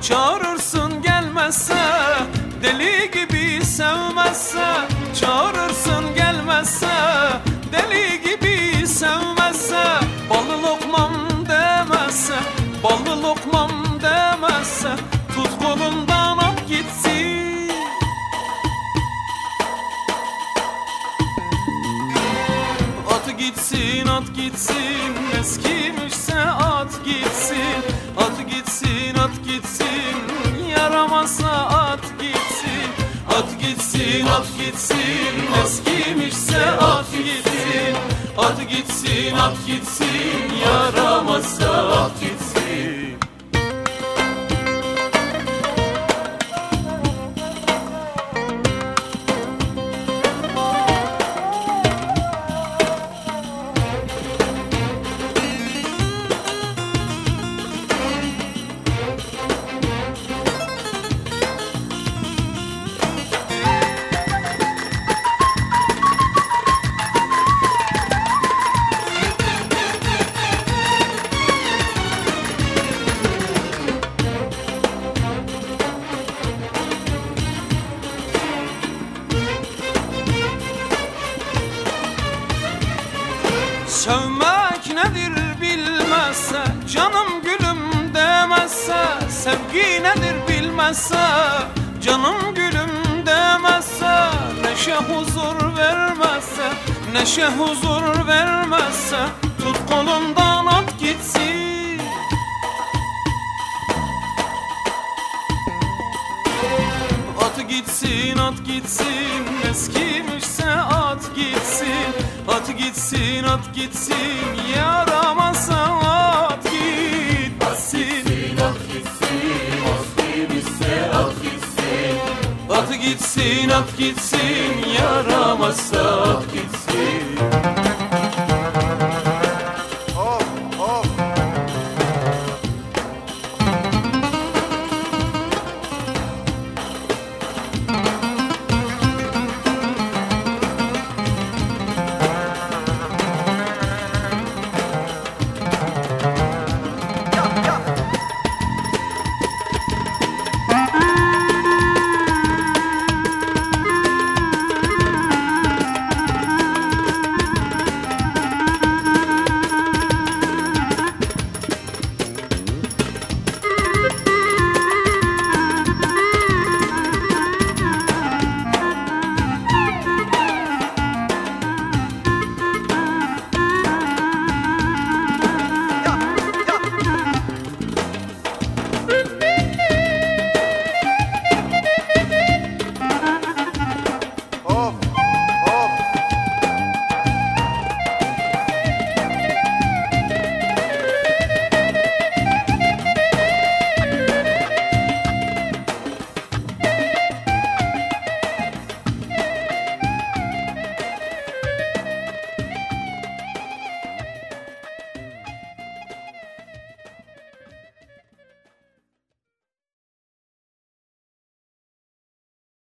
Çağırırsın gelmezse, deli gibi sevmezse. Çağırırsın gelmezse, deli gibi sevmezse. Ballı lokmam demezse, ballı lokmam demezse. Tut kolundan at gitsin. At gitsin, at gitsin, eskimişse at gitsin. At gitsin, at gitsin, yaramazsa at gitsin. At gitsin, at gitsin, eskimişse at gitsin. At gitsin, at gitsin, yaramazsa at gitsin. Sevmek nedir bilmezse, canım gülüm demezse. Sevgi nedir bilmezse, canım gülüm demezse. Neşe huzur vermezse, neşe huzur vermezse. Tut kolundan at gitsin. At gitsin, at gitsin, eskimişse at gitsin. At gitsin, at gitsin, yaramazsa at gitsin. At gitsin, eskimişse at gitsin. At gitsin, at gitsin, yaramazsa at gitsin.